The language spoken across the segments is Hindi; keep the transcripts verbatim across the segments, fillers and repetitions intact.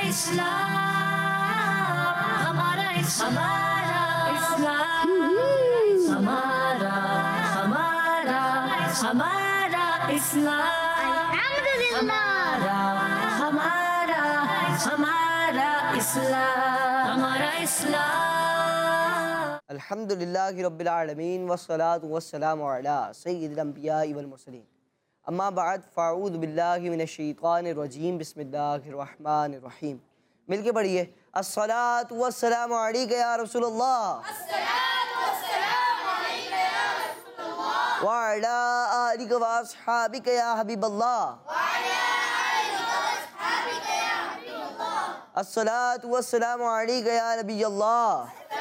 इस्लाम, हमारा हमारा इस्लाम, हमारा हमारा हमारा इस्लाम, हमारा हमारा हमारा इस्लाम, हमारा इस्लाम। अल्हम्दुलिल्लाहि रब्बिल आलमीन वस्सलातु वस्सलामु अला सय्यिदिल अंबियाइ वल मुरसलीन। अम्मा बाद फ़अऊज़ु बिल्लाहि मिनश शैतानिर रजीम बिस्मिल्लाहिर रहमानिर रहीम। मिलके पढ़िए अस्सलातु वस्सलामु अलैका या रसूलल्लाह, अस्सलातु वस्सलामु अलैका या रसूलल्लाह, व अला आलिका व अस्हाबिका या हबीबल्लाह, व अला आलिका व अस्हाबिका या हबीबल्लाह, अस्सलातु वस्सलामु अलैका या नबियल्लाह,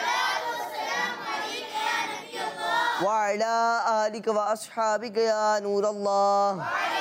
व अला आलिका व अस्हाबिका या नूरल्लाह।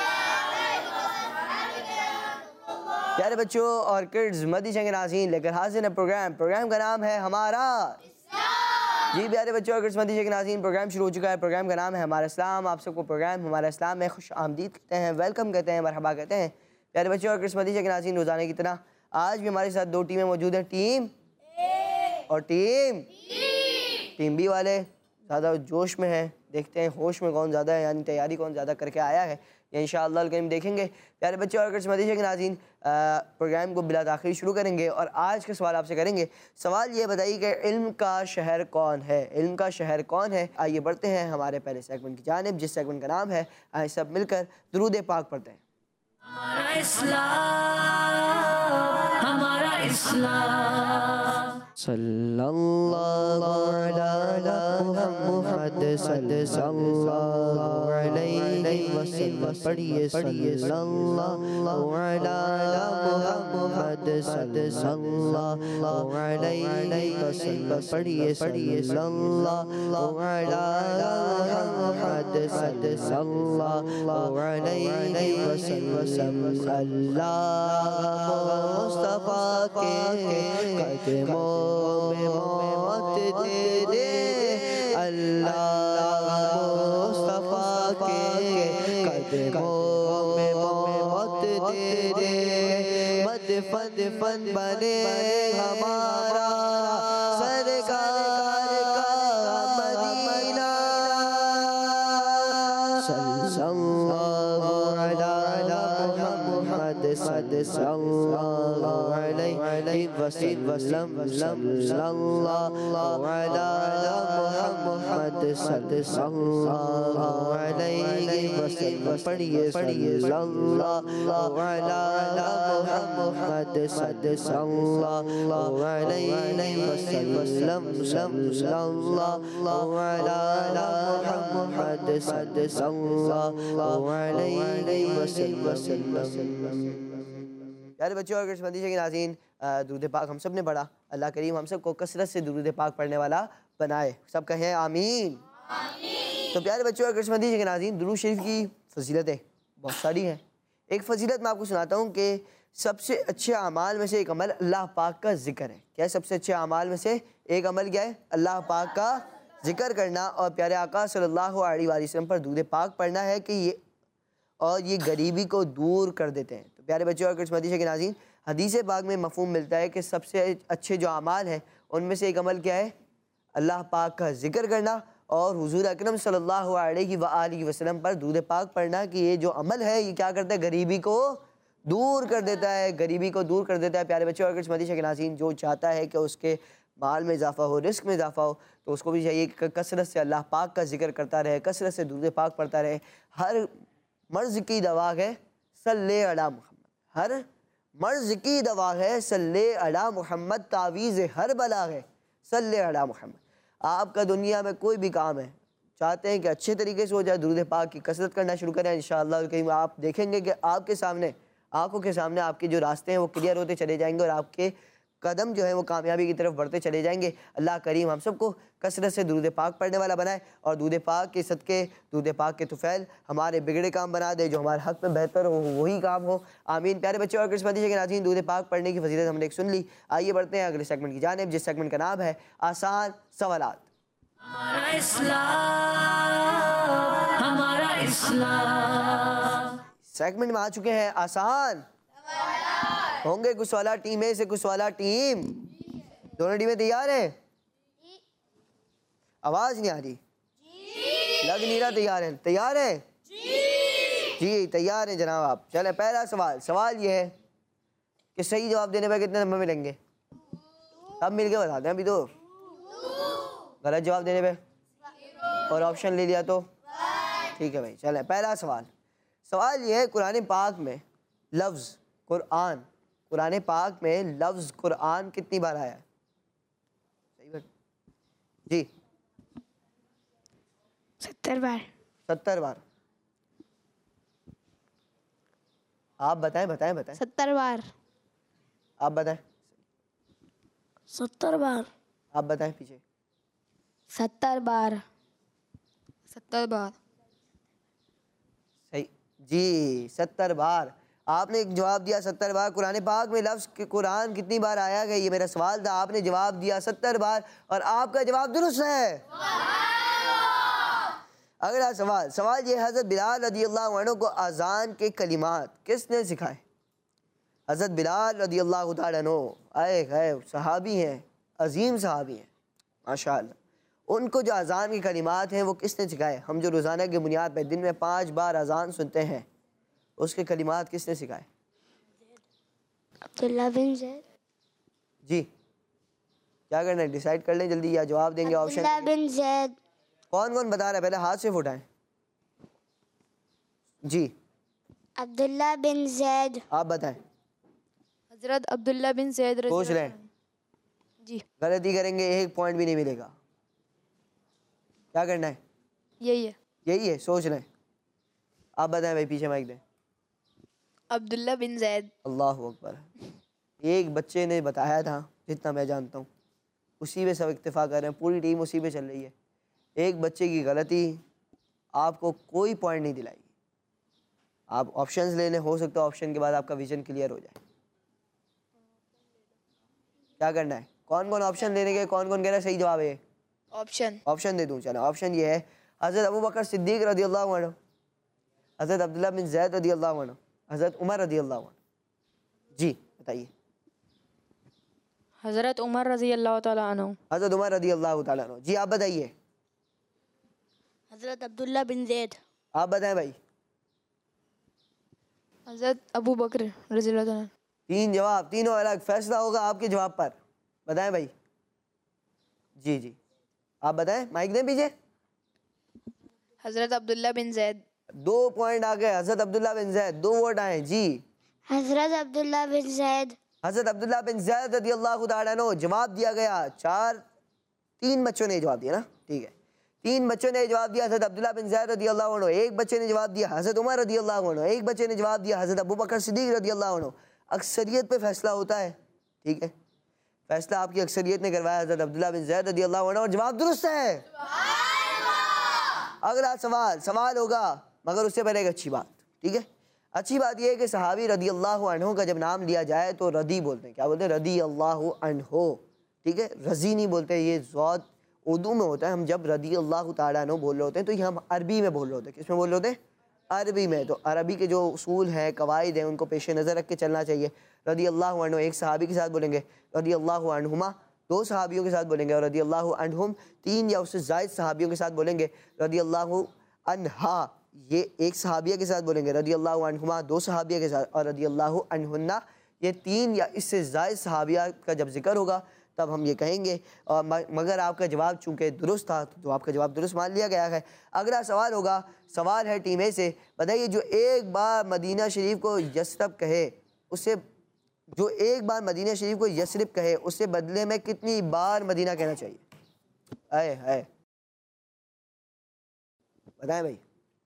प्यारे बच्चों और किड्स, मदी चंगे नाज़रीन, लेकर हाजिर है प्रोग्राम प्रोग्राम का नाम है हमारा इस्लाम। जी प्यारे बच्चों और किड्स, मदी चंगे नाज़रीन, प्रोग्राम शुरू हो चुका है। प्रोग्राम का नाम है हमारा इस्लाम। आप सबको प्रोग्राम हमारा इस्लाम में खुश आमदीद कहते हैं, वेलकम कहते हैं, मरहबा कहते हैं। प्यारे बच्चों और किड्स, मदी चंगे नाज़रीन, रोज़ाना की तरह आज भी हमारे साथ दो टीमें मौजूद हैं, टीम ए और टीम टीम बी वाले ज़्यादा जोश में है। देखते हैं होश में कौन ज़्यादा है, यानी तैयारी कौन ज़्यादा करके आया है, ये इंशाअल्लाह अल-करीम देखेंगे। प्यारे बच्चे और किड्स, मदी के नाज़रीन, प्रोग्राम को बिला ताख़ीर शुरू करेंगे और आज के सवाल आपसे करेंगे। सवाल ये बताइए कि इल्म का शहर कौन है, इल्म का शहर कौन है। आइए बढ़ते हैं हमारे पहले सेगमेंट की जानिब, जिस सेगमेंट का नाम है आइए सब मिलकर दुरूद पाक पढ़ते हैं। हमारा इस्लाम, हमारा इस्लाम, सल्लल्लाहु अला मुहम्मद सल्लल्लाहु अलैहि वसल्लम। पढ़िए पढ़िए सल्लल्लाहु अला मुहम्मद सल्लल्लाहु अलैहि वसल्लम। पढ़िए पढ़िए सल्लल्लाहु अला मुहम्मद सल्लल्लाहु अलैहि वसल्लम। अल्लाह मुस्तफा के कदमों में मौत दे दे, अल्लाह मुस्तफा के कदमों में मौत दे दे। मदफन फन बने हमारा सरकार का मदीना। सल्लल्लाहु अला मुहम्मद सल्लल्लाहु अलैहि वसल्लम। सल्लल्लाहु अला मुहम्मद सल्लल्लाहु अलैहि वसल्लम। पढ़िए पढ़िए सल्लल्लाहु अला मुहम्मद सल्लल्लाहु अलैहि वसल्लम। सल्लल्लाहु अला मुहम्मद सल्लल्लाहु अलैहि वसल्लम। प्यारे बच्चों और मदी के नाज़रीन, दुरूद पाक हम सब ने पढ़ा। अल्लाह करीम हम सब को कसरत से दुरूद पाक पढ़ने वाला बनाए, सब कहें आमीन, आमीन। तो प्यारे बच्चों और मदी के नाज़रीन, दुरूद शरीफ की फजीलतें बहुत सारी हैं। एक फजीलत मैं आपको सुनाता हूँ कि सबसे अच्छे अमाल में से एक अमल अल्लाह पाक का जिक्र है। क्या है सबसे अच्छे अमाल में से एक अमल? क्या है? अल्लाह पाक का जिक्र करना और प्यारे आका सल्लल्लाहु अलैहि वसल्लम पर दुरूद पाक पढ़ना है कि ये और ये गरीबी को दूर कर देते हैं। तो प्यारे बच्चों और मदी के नाज़रीन, हदीस पाक में मफ़हूम मिलता है कि सबसे अच्छे जो अमाल हैं उनमें से एक अमल क्या है? अल्लाह पाक का जिक्र करना और हुज़ूर अकरम सल्लल्लाहु अलैहि वसल्लम पर दुरूद पाक पढ़ना कि ये जो अमल है ये क्या करता है? गरीबी को दूर कर देता है, गरीबी को दूर कर देता है। प्यारे बच्चों और मदी के नाज़रीन, जो चाहता है कि उसके माल में इजाफ़ा हो, रिस्क में इजाफ़ा हो, तो उसको भी चाहिए कि कसरत से अल्लाह पाक का जिक्र करता रहे, कसरत से दुरूद पाक पढ़ता रहे। हर मर्ज़ की दवा है सल्ले अला मुहम्मद, हर मर्ज़ की दवा है सल्ले अला मुहम्मद, तावीज़ हर बला है सल्ले अला मुहम्मद। आपका दुनिया में कोई भी काम है, चाहते हैं कि अच्छे तरीके से हो जाए, दुरूद पाक की कसरत करना शुरू करें। इंशाअल्लाह कहीं आप देखेंगे कि आपके सामने, आंखों के सामने आपके जो रास्ते हैं वो क्लियर होते चले जाएंगे और आपके कदम जो है वो कामयाबी की तरफ बढ़ते चले जाएंगे। अल्लाह करीम हम सबको कसरत से दुरूद पाक पढ़ने वाला बनाए और दुरूद पाक के सदके, दुरूद पाक के तुफैल हमारे बिगड़े काम बना दे, जो हमारे हक़ में बेहतर हो वही काम हो, आमीन। प्यारे बच्चे और किस्मती के नाज़रीन, दुरूद पाक पढ़ने की फजीलत हमने एक सुन ली। आइए बढ़ते हैं अगले सेगमेंट की जानिब, जिस सेगमेंट का नाम है आसान सवालात। हमारा इस्लाम, हमारा इस्लाम। सेगमेंट में आ चुके हैं आसान सवालात। होंगे कुछ वाला टीम ए से कुछ वाला टीम, दोनों टीमें तैयार हैं? आवाज नहीं आ रही, लग नहीं रहा तैयार है। तैयार है जी, तैयार है जनाब आप। चले पहला सवाल, सवाल ये है कि सही जवाब देने पर कितने नंबर मिलेंगे? अब मिल के बताते हैं। अभी तो गलत जवाब देने पे और ऑप्शन ले लिया तो ठीक है भाई। चले पहला सवाल, सवाल ये है कुरान पाक में लफ्ज़ कुरान, कुरान पाक में लफ्ज़ कुरान कितनी बार आया है? सही बात जी, सत्तर बार। सत्तर बार। आप बताएं बताएं बताएं। सत्तर बार। आप बताएं। सत्तर बार। आप बताएं पीछे। सत्तर बार। सत्तर बार। सही जी, सत्तर बार। आपने एक जवाब दिया सत्तर बार। कुरान पाक में लफ्ज़ के कुरान कितनी बार आया है, ये मेरा सवाल था। आपने जवाब दिया सत्तर बार और आपका जवाब दुरुस्त है। अगला सवाल, सवाल ये, हज़रत बिलाल रज़ियल्लाहु अन्हु को अज़ान के कलिमात किसने सिखाए? हज़रत बिलाल रज़ियल्लाहु ताला अन्हु आए गए सहाबी हैं, अजीम सहाबी हैं माशाअल्लाह। उनको जो अज़ान के कलिमात हैं वो किसने सिखाए? हम जो रोज़ाना की बुनियाद पर दिन में पाँच बार अज़ान सुनते हैं, उसके कलिमात किसने सिखाए? अब्दुल्ला बिन ज़ैद। जी, क्या करना है डिसाइड कर लें जल्दी, या जवाब देंगे ऑप्शन? अब्दुल्ला बिन ज़ैद। कौन कौन बता रहा है? पहले हाथ से उठाएं। जी, अब्दुल्ला बिन ज़ैद। आप बताएं। हजरत अब्दुल्ला बिन ज़ैद रज़ी सोच लें, जी, गलती करेंगे एक पॉइंट भी नहीं मिलेगा। क्या करना है? यही है। यही है, सोच लें। आप बताएं भाई, पीछे माइक दें। अब्दुल्ला बिन ज़ैद। अल्लाह अकबर। एक बच्चे ने बताया था, जितना मैं जानता हूँ उसी पे सब इत्तेफाक कर रहे हैं, पूरी टीम उसी पे चल रही है। एक बच्चे की गलती आपको कोई पॉइंट नहीं दिलाएगी। आप ऑप्शंस ले लें, हो सकता है ऑप्शन के बाद आपका विजन क्लियर हो जाए। क्या करना है? कौन कौन ऑप्शन लेने के, कौन कौन कह रहा है सही जवाब है? ऑप्शन ऑप्शन दे दूं? चलो ऑप्शन ये है, हज़रत अबू बकर सिद्दीक रज़ियल्लाहु अन्हु, हज़रत अब्दुल्ला बिन ज़ैद रज़ियल्लाहु अन्हु, हज़रत उमर रज़ियल्लाहु अन्हु। जी बताइए। हजरत उमर रज़ी अल्लाह ताला अन्हु। हज़रत उमर रज़ियल्लाहु ताला अन्हु। जी आप बताइए। हज़रत अब्दुल्ला बिन ज़ैद। आप बताएं भाई। हजरत अबू बकर रज़ी अल्लाह ताला। तीन जवाब, तीनों अलग। फैसला होगा आपके जवाब पर। बताएं भाई। जी जी आप बताएं, माइक दें पीछे। हजरत अब्दुल्ला बिन ज़ैद। दो पॉइंट आ गए, हज़रत अब्दुल्ला बिन ज़ैद, दो वोट आए। जी, हज़रत अब्दुल्ला बिन ज़ैद। हज़रत अब्दुल्ला बिन ज़ैद रज़ियल्लाहु ताला अन्हु। जवाब दिया गया चार, तीन बच्चों ने जवाब दिया ना, ठीक है। तीन बच्चों ने जवाब दिया हज़रत अब्दुल्ला बिन ज़ैद रज़ियल्लाहु अन्हु, एक बच्चे ने जवाब दिया हज़रत उमर रज़ियल्लाहु अन्हु, एक बच्चे ने जवाब दिया हज़रत अबू बकर सिद्दीक रज़ियल्लाहु अन्हु। अक्सरियत पे फैसला होता है, ठीक है। फैसला आपकी अक्सरियत ने करवाया, हज़रत अब्दुल्ला बिन ज़ैद रज़ियल्लाहु अन्हु, और जवाब दुरुस्त है। अगला सवाल, सवाल होगा मगर उससे पहले एक अच्छी बात, ठीक है। अच्छी बात यह है कि सहाबी रज़ियल्लाहु अन्हु का जब नाम लिया जाए तो रदी बोलते हैं। क्या बोलते हैं? रज़ियल्लाहु अन्हु, ठीक है। रज़ी नहीं बोलते, ये ज़ौद उर्दू में होता है। हम जब रज़ियल्लाहु ताला अन्हु बोल रहे होते हैं तो ये हम अरबी में बोल रहे होते हैं। किस में बोल रहे होते हैं? अरबी में। तो अरबी के जो उसूल हैं, कवायद हैं, उनको पेश नज़र रख के चलना चाहिए। रज़ियल्लाहु अन्हु एक सहाबी के साथ बोलेंगे, रज़ियल्लाहु अन्हुमा दो सहाबियों के साथ बोलेंगे, और रज़ियल्लाहु अन्हुम तीन या उससे ज़ायद सहाबियों के साथ बोलेंगे। रज़ियल्लाहु अन्हा ये एक सहाबिया के साथ बोलेंगे, रज़ियल्लाहु अन्हुमा दो सहाबिया के साथ, और रज़ियल्लाहु अन्हुन्ना ये तीन या इससे ज़ायद सहाबिया का जब जिक्र होगा तब हम ये कहेंगे। और मगर आपका जवाब चूँकि दुरुस्त था तो आपका जवाब दुरुस्त मान लिया गया है। अगला सवाल होगा, सवाल है टीम ए से। बताइए, जो एक बार मदीना शरीफ को यसरब कहे उससे, जो एक बार मदीना शरीफ को यसरब कहे उससे बदले में कितनी बार मदीना कहना चाहिए? आए है बताएं भाई।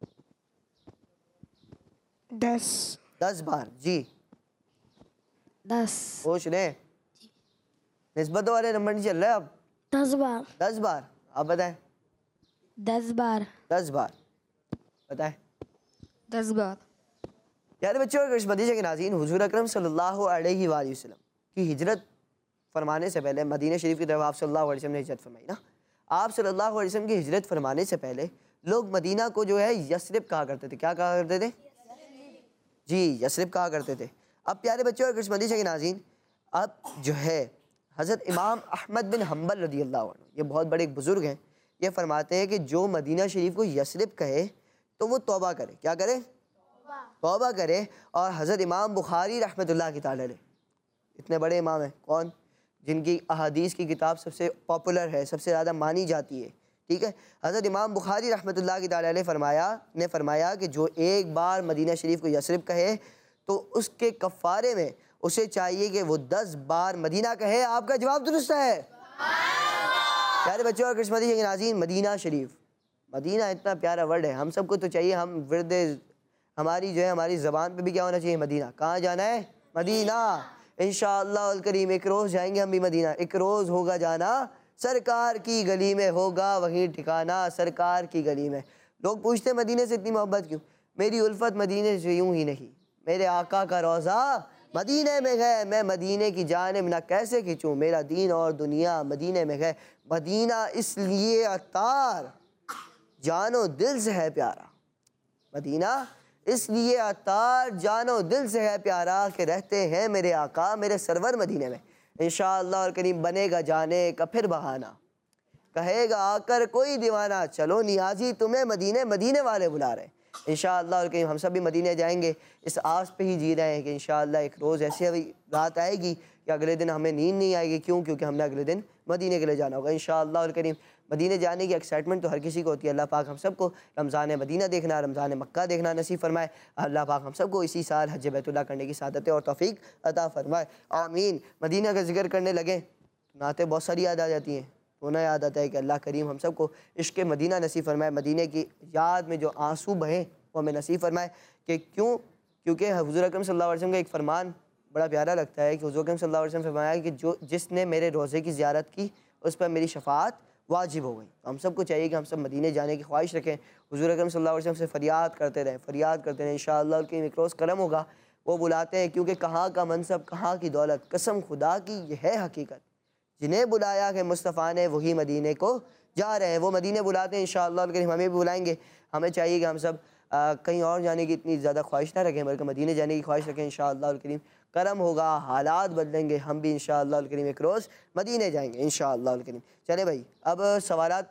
दस। दस बार। जी दस। सोच लें, निस्बत वाले नंबर नहीं चल रहे अब। दस बार। दस बार। आप बताएं। दस बार। दस बार बताएं। दस बार। प्यारे बच्चों और करिश्मती के नाज़रीन, हुजूर अकरम सल्लल्लाहु अलैहि वसल्लम की हिजरत फरमाने से पहले, मदीना शरीफ की तरफ आप सल्लल्लाहु अलैहि वसल्लम ने हिजरत फरमाई ना। आप सल्लल्लाहु अलैहि वसल्लम की हिजरत फरमाने से पहले लोग मदीना को जो है यसरिब कहा करते थे। क्या कहा करते थे? जी, यसरिब कहा करते थे। अब प्यारे बच्चों और किस्मती के नाज़रीन, अब जो है हज़रत इमाम अहमद बिन हम्बल रदी अल्लाह अन्हु, ये बहुत बड़े एक बुज़ुर्ग हैं, ये फरमाते हैं कि जो मदीना शरीफ को यसरिब कहे तो वो तौबा करे। क्या करे? तौबा करे। और हज़रत इमाम बुखारी रहमतुल्लाह की ताला अलैह, इतने बड़े इमाम हैं, कौन, जिनकी अहादीस की किताब सबसे पॉपुलर है, सबसे ज़्यादा मानी जाती है, ठीक है। हज़रत इमाम बुखारी रहमतुल्लाह की ताला अलैह फरमाया ने फरमाया कि जो एक बार मदीना शरीफ को यसरिब कहे तो उसके कफ़ारे में उसे चाहिए कि वो दस बार मदीना कहे। आपका जवाब दुरुस्त है प्यारे बच्चों और किस्मती के नाज़रीन। मदीना शरीफ, मदीना इतना प्यारा वर्ड है, हम सबको तो चाहिए, हम विरदे हमारी जो है हमारी ज़बान पे भी क्या होना चाहिए, मदीना। कहाँ जाना है? मदीना। इंशाअल्लाह अल करीम एक रोज़ जाएंगे हम भी मदीना, एक रोज़ होगा जाना, सरकार की गली में होगा वहीं ठिकाना, सरकार की गली में। लोग पूछते हैं मदीने से इतनी मोहब्बत क्यों? मेरी उल्फत मदीने से यूं ही नहीं, मेरे आका का रोज़ा मदीने में है, मैं मदीने की जानिब ना कैसे खींचूँ, मेरा दीन और दुनिया मदीने में है। मदीना इसलिए अतार जानो दिल से है प्यारा, मदीना इसलिए अतार जानो दिल से है प्यारा कि रहते हैं मेरे आका मेरे सरवर मदीने में। इंशाअल्लाह और करीम बनेगा जाने का फिर बहाना, कहेगा आकर कोई दीवाना, चलो नियाजी तुम्हें मदीने मदीने वाले बुला रहे। इंशाअल्लाह और करीम हम सब भी मदीने जाएंगे, इस आस पे ही जी रहे हैं कि इंशाअल्लाह एक रोज़ ऐसी अभी रात आएगी कि अगले दिन हमें नींद नहीं आएगी। क्यों? क्योंकि हमने अगले दिन मदीने के लिए जाना होगा। इंशाअल्लाह और करीम मदीने जाने की एक्साइटमेंट तो हर किसी को होती है। अल्लाह पाक हम सबको रमज़ान मदीना देखना, रमज़ान मक्का देखना नसीब फरमाए। अल्लाह पाक हम सबको इसी साल हज बैतुल्लाह करने की सादत और तौफीक अता फरमाए, आमीन। मदीना का जिक्र करने लगे नाते बहुत सारी याद आ जाती हैं, तो ना याद आता है कि अल्लाह करीम हम सबको इश्क़ मदीना नसीब फरमाए, मदीने की याद में जो आंसू बहें वो हमें नसीब फरमाए। कि क्यों? क्योंकि हुज़ूर अकरम सल्लल्लाहु अलैहि वसल्लम का एक फ़रमान बड़ा प्यारा लगता है कि हुज़ूर अकरम सल्लल्लाहु अलैहि वसल्लम फरमाया कि जो जिसने मेरे रोज़े की ज़ियारत की उस पर मेरी शफ़ाअत वाजिब हो गई। तो हम सबको चाहिए कि हम सब मदीने जाने की ख्वाहिश रखें, हुज़ूर अकरम सल्लल्लाहु अलैहि वसल्लम से फ़रियाद करते रहें, फ़रियाद करते रहें। इंशाअल्लाह कि एक रोज़ करम होगा, वो बुलाते हैं, क्योंकि कहाँ का मनसब कहाँ की दौलत, कसम खुदा की यह है हकीकत, जिन्हें बुलाया कि मुस्तफ़ा ने वही मदीने को जा रहे हैं, वो मदीने बुलाते हैं। इंशाअल्लाह कि हमें भी बुलाएंगे। हमें चाहिए कि हम सब आ, कहीं और जाने की इतनी ज़्यादा ख्वाहिश ना रखें, बल्कि मदीने जाने की ख्वाहिश रखें। इंशाअल्लाह करीम करम होगा, हालात बदलेंगे, हम भी इंशाअल्लाह करीम एक रोज़ मदीने जाएंगे इंशाअल्लाह करीम। चले भाई, अब सवालात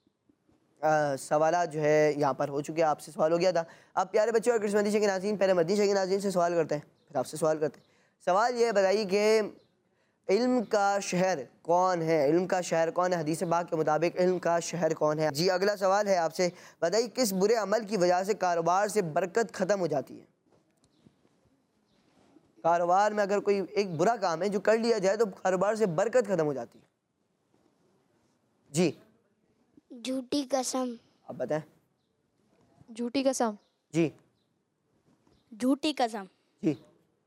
सवालात जो है यहाँ पर हो चुके हैं, आपसे सवाल हो गया था। अब प्यारे बच्चों और किस्मती के नाज़रीन, पहले मदीना के नाज़रीन से सवाल करते हैं, फिर आपसे सवाल करते हैं। सवाल ये बताइए कि इल्म का शहर कौन है? इल्म का शहर कौन है? हदीस पाक के मुताबिक इल्म का शहर कौन है? जी अगला सवाल है आपसे, बताइए किस बुरे अमल की वजह से कारोबार से बरकत ख़त्म हो जाती है? कारोबार में अगर कोई एक बुरा काम है जो कर लिया जाए तो कारोबार से बरकत ख़त्म हो जाती है। जी झूठी कसम। आप बताएं। झूठी कसम। जी झूठी कसम। जी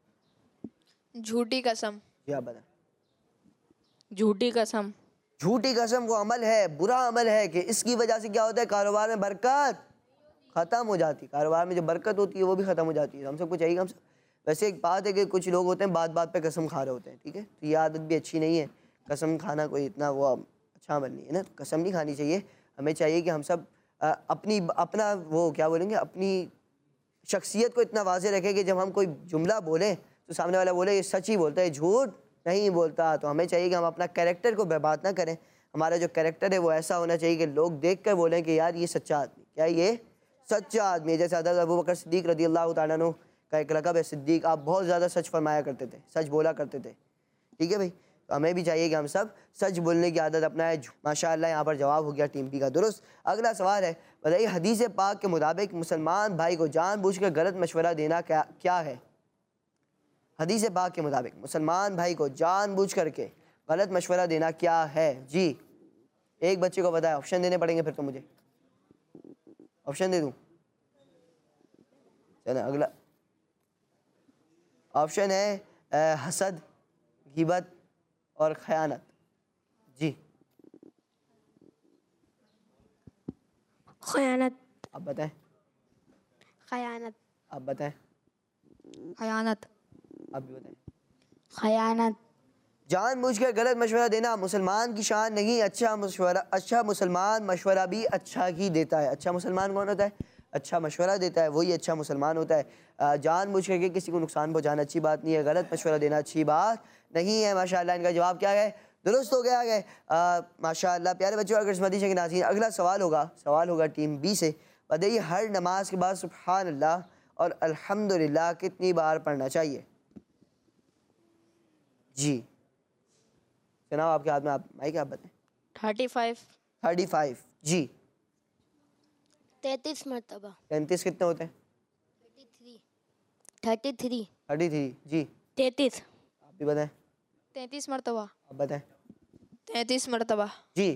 झूठी कसम। जी आप बताएं। झूठी कसम। झूठी कसम वो अमल है, बुरा अमल है कि इसकी वजह से क्या होता है, कारोबार में बरकत ख़त्म हो जाती है। कारोबार में जो बरकत होती है वो भी ख़त्म हो जाती है। हम सबको चाहिए, हम सब वैसे एक बात है कि कुछ लोग होते हैं बात बात पे कसम खा रहे होते हैं, ठीक है, तो ये आदत भी अच्छी नहीं है। कसम खाना कोई इतना वो अच्छा अमल नहीं है ना, कसम नहीं खानी चाहिए। हमें चाहिए कि हम सब आ, अपनी अपना वो क्या बोलेंगे, अपनी शख्सियत को इतना वाज़े रखें कि जब हम कोई जुमला बोलें तो सामने वाला बोले ये सच ही बोलता है, झूठ नहीं बोलता। तो हमें चाहिए कि हम अपना कैरेक्टर को बर्बाद ना करें। हमारा जो कैरेक्टर है वो ऐसा होना चाहिए कि लोग देख कर बोलें कि यार ये सच्चा आदमी, क्या ये सच्चा आदमी है। जैसे हज़रत अबू बकर सिद्दीक़ रज़ी अल्लाह तआला अन्हु का एक लक़ब है सिद्दीक़, आप बहुत ज़्यादा सच फरमाया करते थे, सच बोला करते थे, ठीक है भाई। तो हमें भी चाहिए कि हम सब सच बोलने की आदत अपनाएं। माशाअल्लाह यहाँ पर जवाब हो गया टीम बी का दुरुस्त। अगला सवाल है, बताइए हदीस पाक के मुताबिक मुसलमान भाई को जानबूझकर गलत मशवरा देना क्या क्या है? हदीस पाक के मुताबिक मुसलमान भाई को जानबूझ करके गलत मशवरा देना क्या है? जी एक बच्चे को बताया, ऑप्शन देने पड़ेंगे फिर तो मुझे ऑप्शन दे दूं। चलो अगला ऑप्शन है आ, हसद, गिबत और खयानत। जी खयानत। आप बताएं। खयानत। आप बताएं। खयानत। आप भी बताएं। खयानत। जानबूझकर गलत मशवरा देना मुसलमान की शान नहीं। अच्छा मशवरा, अच्छा मुसलमान मशवरा भी अच्छा ही देता है। अच्छा मुसलमान कौन होता है? अच्छा मशवरा देता है वही अच्छा मुसलमान होता है। अ, जानबूझ करके किसी को नुकसान पहुँचाना अच्छी बात नहीं है, गलत मशवरा देना अच्छी बात नहीं है। माशाअल्लाह इनका जवाब क्या है? दुरुस्त हो गया है। माशाअल्लाह प्यारे बच्चों, अगर किस्मती के नाज़रीन अगला सवाल होगा, सवाल होगा टीम बी से। बताइए हर नमाज के बाद सुभान अल्लाह और अल्हम्दुलिल्लाह कितनी बार पढ़ना चाहिए? जी जनाब आपके हाथ में, आप माइक आप बताएं। थर्टी फाइव थर्टी फाइव जी। तैंतीस मरतबा। तैंतीस कितने होते हैं? Thirty three. थर्टी थ्री जी। तैंतीस। आप भी बताएं। तैंतीस मरतबा। आप बताएं। तैंतीस मरतबा। जी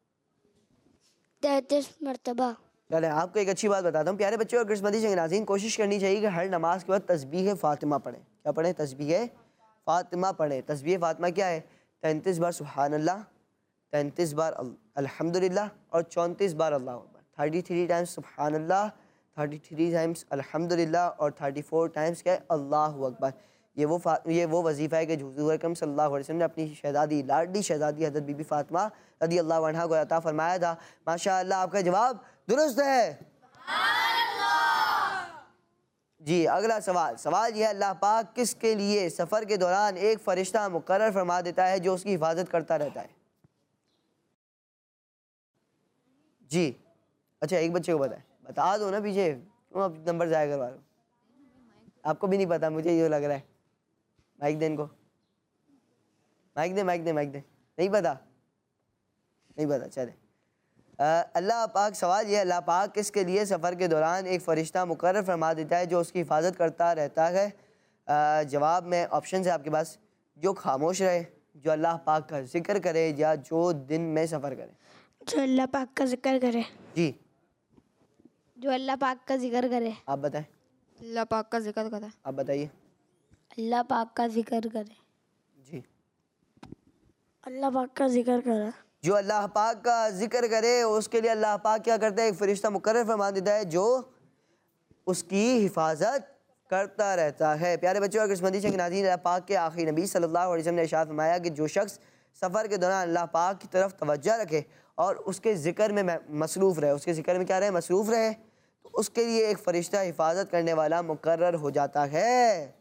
तैंतीस मरतबा। चले आपको एक अच्छी बात बताता हूँ प्यारे बच्चों और किस्मती के नाज़रीन, कोशिश करनी चाहिए कि हर नमाज के बाद तस्बीह फ़ातिमा पढ़ें। क्या पढ़ें? तस्बीह फ़ातिमा पढ़ें। तस्बीह फ़ातिमा क्या है? तैंतीस बार सुभान अल्लाह, तैंतीस बार अल्हम्दुलिल्लाह और चौंतीस बार अल्लाह अकबर। थर्टी थ्री टाइम्स सुभान अल्लाह, थर्टी थ्री टाइम्स अल्हम्दुलिल्लाह और थर्टी फोर टाइम्स क्या है? अल्लाहु अकबर। ये वो ये वो वजीफ़ा है कि हुज़ूर अकरम सल्लल्लाहु अलैहि वसल्लम ने अपनी शहज़ादी लाडली शहज़ादी हज़रत बीबी फ़ातिमा रज़ी अल्लाह अन्हा को अता फरमाया था। माशाअल्लाह आपका जवाब दुरुस्त है। जी अगला सवाल, सवाल यह है अल्लाह पाक किसके लिए सफ़र के दौरान एक फ़रिश्ता मुकर्रर फरमा देता है जो उसकी हिफाजत करता रहता है? जी अच्छा एक बच्चे को बताए, बता दो ना पीछे, क्यों आप नंबर ज़ाया करवा रहे हो? आपको भी नहीं पता, मुझे ये लग रहा है। माइक दे इनको, माइक दे माइक दे माइक दे। नहीं पता? नहीं पता चले। अल्लाह पाक, सवाल ये अल्लाह पाक किसके लिए सफ़र के दौरान एक फ़रिश्ता मुकर्रर फरमा देता है जो उसकी हिफाजत करता रहता है? आ, जवाब में ऑप्शन है आपके पास। जो खामोश रहे, जो अल्लाह पाक का जिक्र करे या जो दिन में सफ़र करे। जो अल्लाह पाक का जिक्र करे। जी जो अल्लाह पाक का जिक्र करे। आप बताएं। अल्लाह पाक का जिक्र करा। आप बताइए। अल्लाह पाक का जिक्र करे। जी अल्लाह पाक का जिक्र करे। जो अल्लाह पाक का जिक्र करे उसके लिए अल्लाह पाक क्या करता है? एक फ़रिश्ता मुकर्रर फरमा देता है जो उसकी हिफाजत करता रहता है। प्यारे बच्चों और किस्मती के नाज़रीन, अल्लाह पाक के आखिरी नबी सल्लल्लाहु अलैहि वसल्लम ने इरशाद फरमाया कि जो शख्स सफ़र के दौरान अल्लाह पाक की तरफ तवज्जो रखे और उसके ज़िक्र में मसरूफ़ रहे, उसके ज़िक्र में क्या रहे? मसरूफ़ रहे, तो उसके लिए एक फ़रिश्ता हिफाजत करने वाला मुकर्रर हो जाता है।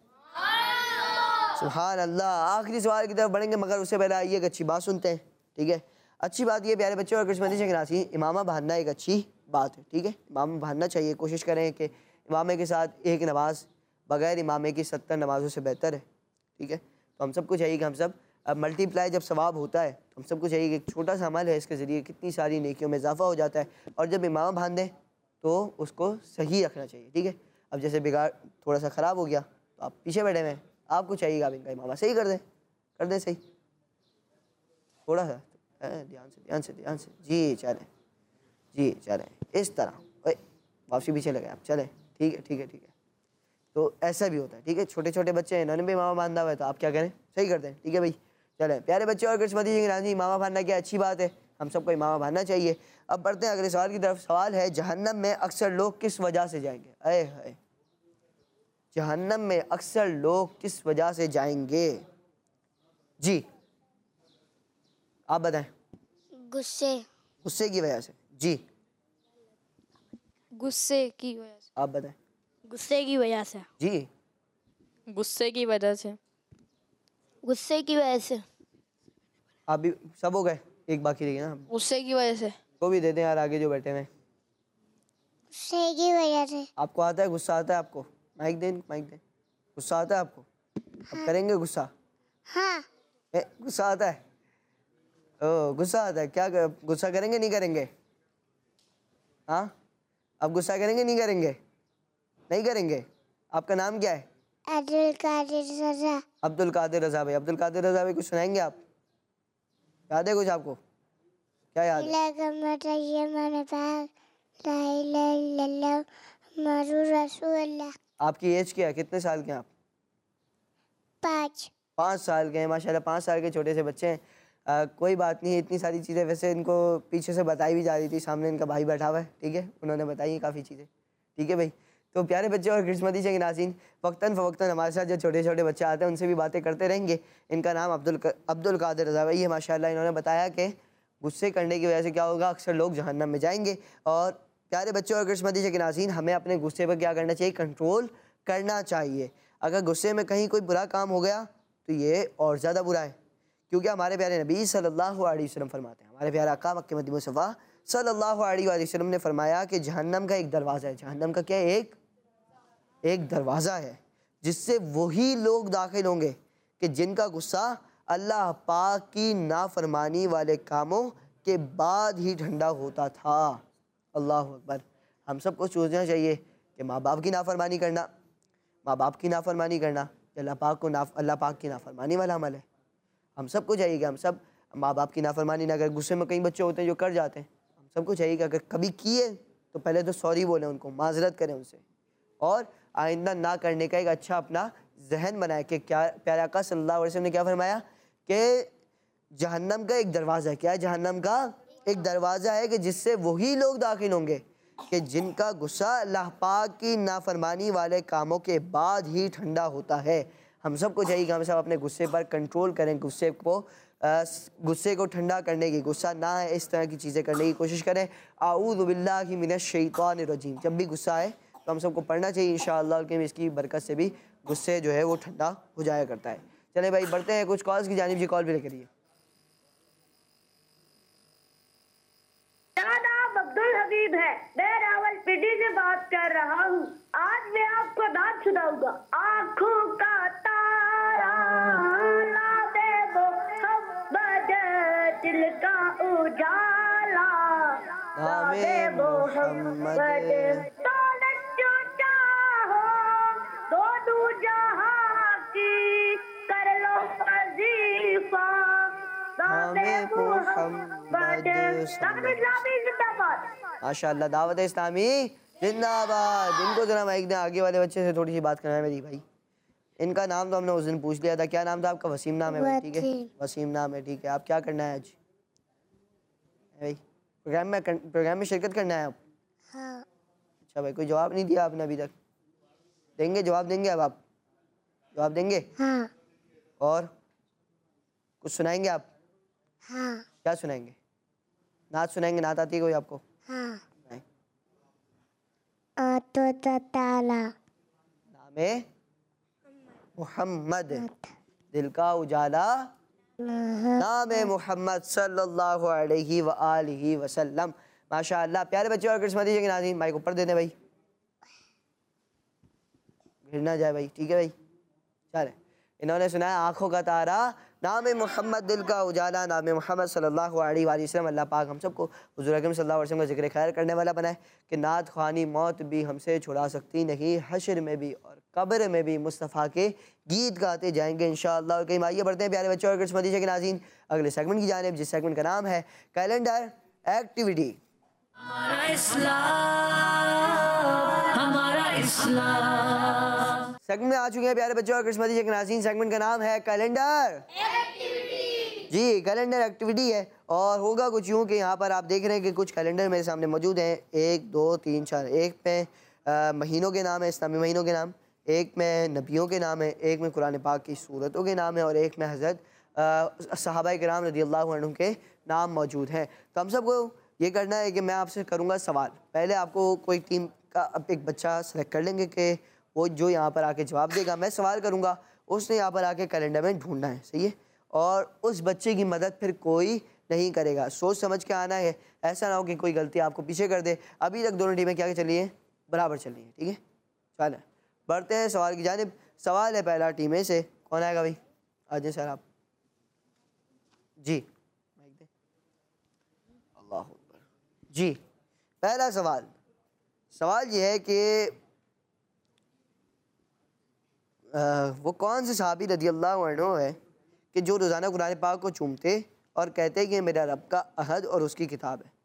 सुभान अल्लाह। आखिरी सवाल की तरफ बढ़ेंगे मगर उससे पहले आइए एक अच्छी बात सुनते हैं। ठीक है, अच्छी बात ये प्यारे बच्चों और किस्मती के नाज़रीन, इमामा बांधना एक अच्छी बात है। ठीक है, इमामा बांधना चाहिए। कोशिश करें कि इमामे के साथ एक नमाज बग़ैर इमामे की सत्तर नमाज़ों से बेहतर है। ठीक है, तो हम सबको चाहिए कि हम सब अब मल्टीप्लाई जब सवाब होता है तो हम सबको चाहिए कि एक छोटा सा अमल है, इसके ज़रिए कितनी सारी नेकियों में इजाफा हो जाता है। और जब इमामा बांधें तो उसको सही रखना चाहिए। ठीक है, अब जैसे बिगाड़ थोड़ा सा ख़राब हो गया तो आप पीछे बैठे हुए हैं, आपको चाहिए आप इनका इमामा सही कर दें, कर दें सही थोड़ा सा ध्यान से ध्यान से ध्यान से। जी चलें, जी चलें इस तरह। ओए वापसी पीछे लगे आप, चलें ठीक है ठीक है ठीक है। तो ऐसा भी होता है। ठीक है, छोटे छोटे बच्चे हैं, इन्होंने भी इमामा बांधा हुआ है, तो आप क्या करें? सही कर दें। ठीक है भाई, चलें प्यारे बच्चे और किस्मती के नाज़रीन, इमामा बांधना क्या अच्छी बात है, हम सबको इमामा बांधना चाहिए। अब बढ़ते हैं अगले सवाल की तरफ। सवाल है जहन्नम में अक्सर लोग किस वजह से जाएंगे? अरे है, जहन्नम में अक्सर लोग किस वजह से जाएंगे? जी आप बताएं। गुस्से। गुस्से की वजह से। जी गुस्से की वजह से। आप बताएं। गुस्से की वजह से। जी गुस्से की वजह से। गुस्से की वजह से। आप भी सब हो गए, एक बाकी रही ना, गुस्से की वजह से। को भी दे दें यार आगे जो बैठे हुए। गुस्से की वजह से। आपको आता है गुस्सा? आता है आपको? माइक दें माइक दें। गुस्सा आता है आपको? अब करेंगे गुस्सा? हाँ। ए, गुस्सा आता है? ओ गुस्सा आता है, क्या कर, गुस्सा करेंगे नहीं करेंगे? हाँ अब गुस्सा करेंगे नहीं करेंगे? नहीं करेंगे। आपका नाम क्या है? अब्दुल कादिर रज़ा। अब्दुल कादिर रज़ा भाई। अब्दुल कादिर रज़ा भाई कुछ सुनाएंगे आप? याद है कुछ आपको? क्या याद है? आपकी एज क्या है? कितने साल के हैं आप? पाँच। पाँच साल के हैं माशाल्लाह। पाँच साल के छोटे से बच्चे हैं। आ, कोई बात नहीं, इतनी सारी चीज़ें वैसे इनको पीछे से बताई भी जा रही थी, सामने इनका भाई बैठा हुआ है। ठीक है, उन्होंने बताई हैं काफ़ी चीज़ें। ठीक है भाई, तो प्यारे बच्चे और किस्मती के नाज़रीन, वक्तन फ़वक्तन हमारे साथ जो छोटे छोटे बच्चे आते हैं उनसे भी बातें करते रहेंगे। इनका नाम अब्दुल अब्दुल कादिर रज़ा भाई है माशाल्लाह। इन्होंने बताया कि गुस्से करने की वजह से क्या होगा, अक्सर लोग जहन्नम में जाएंगे। और प्यारे बच्चों और किस्मती के नाज़रीन, हमें अपने गुस्से पर क्या करना चाहिए? कंट्रोल करना चाहिए। अगर गुस्से में कहीं कोई बुरा काम हो गया तो ये और ज़्यादा बुरा है, क्योंकि हमारे प्यारे नबी सल्लल्लाहु अलैहि वसल्लम फरमाते हैं, हमारे प्यारे आका मक्के मदीना मुस्तफ़ा सल्लल्लाहु अलैहि वसल्लम ने फरमाया कि जहन्नम का एक दरवाज़ा है। जहन्नम का क्या है? एक एक दरवाज़ा है जिससे वही लोग दाखिल होंगे कि जिनका गुस्सा अल्लाह पाक की नाफरमानी वाले कामों के बाद ही ठंडा होता था। अल्लाह अकबर। हम सबको सोचना चाहिए कि माँ बाप की नाफरमानी करना, माँ बाप की नाफरमानी करना अल्लाह पाक को नाफ अल्लाह पाक की नाफरमानी वाला अमल है। हम सबको चाहिए कि हम सब माँ बाप की नाफरमानी ना अगर गुस्से में कई बच्चे होते हैं जो कर जाते हैं, हम सबको चाहिए कि अगर कभी किए तो पहले तो सॉरी बोलें, उनको माजरत करें उनसे, और आइंदा ना करने का एक अच्छा अपना जहन बनाए कि क्या प्यारे आका सल्लल्लाहु अलैहि वसल्लम ने क्या फरमाया कि जहन्नम का एक दरवाज़ा है। क्या है? जहन्नम का एक दरवाज़ा है कि जिससे वही लोग दाखिल होंगे कि जिनका गुस्सा अल्लाह पाक की नाफरमानी वाले कामों के बाद ही ठंडा होता है। हम सबको चाहिए कि हम सब अपने गुस्से पर कंट्रोल करें, गुस्से को गुस्से को ठंडा करने की, गुस्सा ना है इस तरह की चीज़ें करने की कोशिश करें। आऊज़ु बिल्लाहि मिनश शैतानिर रजीम। जब भी गुस्सा आए तो हम सबको पढ़ना चाहिए इंशाअल्लाह कि इसकी बरकत से भी गुस्से जो है वो ठंडा हो जाया करता है। चले भाई बढ़ते हैं कुछ कॉल्स की जानिब। जी कॉल भी लेकर आइए। नाम अब्दुल हबीब है, मैं रावलपिंडी से बात कर रहा हूँ। आज मैं आपको नाम सुनाऊंगा। आँखों का तारा लादे मोहम्मद, दिल का उजाला लादे मोहम्मद, दौलत जो चाहो दोनों जहां की कर लो वजीफा लादे मोहम्मद। माशाअल्लाह, दावत इस्लामी जिंदाबाद। इनको जरा माइक दें, आगे वाले बच्चे से थोड़ी सी बात करना है मेरी भाई। इनका नाम तो हमने उस दिन पूछ लिया था, क्या नाम था आपका? वसीम नाम है भाई, ठीक है वसीम नाम है, ठीक है। आप क्या करना है आज भाई? प्रोग्राम में प्रोग्राम में शिरकत करना है आप? हाँ। अच्छा भाई, कोई जवाब नहीं दिया आपने अभी तक? देंगे जवाब? देंगे अब आप जवाब देंगे? हाँ। और कुछ सुनाएंगे आप? हाँ। क्या सुनाएंगे? नात सुनाएंगे? नात आती है कोई आपको? हाँ। नहीं। तो ताला नामे मोहम्मद, दिल का उजाला नामे मोहम्मद सल्लल्लाहु अलैहि व आलिहि वसल्लम। माशाअल्लाह। प्यारे बच्चे और किस्मती के नाज़रीन, माइक ऊपर दे दें भाई, गिर ना जाए भाई, ठीक है भाई। चले, इन्होंने सुनाया आँखों का तारा नामे मोहम्मद, दिल का उजाला नामे मोहम्मद सल्लल्लाहु अलैहि वसल्लम। अल्लाह पाक हम सबको हुज़ूर अकरम सल्लल्लाहु अलैहि वसल्लम का ज़िक्र खैर करने वाला बनाए कि नात ख़्वानी मौत भी हमसे छुड़ा सकती नहीं, हश्र में भी और कब्र में भी मुस्तफ़ा के गीत गाते जाएंगे इंशाअल्लाह। कहीं आइए बढ़ते हैं प्यारे बच्चों और किस्मती के नाज़रीन अगले सेगमेंट की जानिब, जिस सेगमेंट का नाम है कैलेंडर एक्टिविटी। हमारा इस्लाम, हमारा इस्लाम। सेगमेंट में आ चुके हैं प्यारे बच्चों और किस्मती के नाज़रीन। सेगमेंट का नाम है कैलेंडर जी, कैलेंडर एक्टिविटी है। और होगा कुछ यूँ कि यहाँ पर आप देख रहे हैं कि कुछ कैलेंडर मेरे सामने मौजूद हैं, एक दो तीन चार। एक में आ, महीनों के नाम है, इस्लामी महीनों के नाम, एक में नबियों के नाम है, एक में कुरान पाक की सूरतों के नाम है, और एक में हज़रत सहाबा किराम रज़ियल्लाहु अन्हुम के नाम मौजूद हैं। तो हम सबको ये करना है कि मैं आपसे करूँगा सवाल। पहले आपको कोई टीम का एक बच्चा सेलेक्ट कर लेंगे कि वो जो यहाँ पर आके जवाब देगा, मैं सवाल करूँगा, उसने यहाँ पर आके कैलेंडर में ढूंढना है, सही है। और उस बच्चे की मदद फिर कोई नहीं करेगा, सोच समझ के आना है। ऐसा ना हो कि कोई गलती आपको पीछे कर दे। अभी तक दोनों टीमें क्या चली हैं? बराबर चली हैं, ठीक है। चलें बढ़ते हैं सवाल की जानिब। सवाल है पहला टीमें से, कौन आएगा भाई? आ जाए सर आप जी, माइक दे। अल्लाह अकबर जी। पहला सवाल सवाल ये है कि आ, वो कौन से सहाबी रज़ियल्लाहु अन्हु है कि जो रोज़ाना कुरान पाक को चूमते और कहते कि मेरा रब का अहद और उसकी किताब है।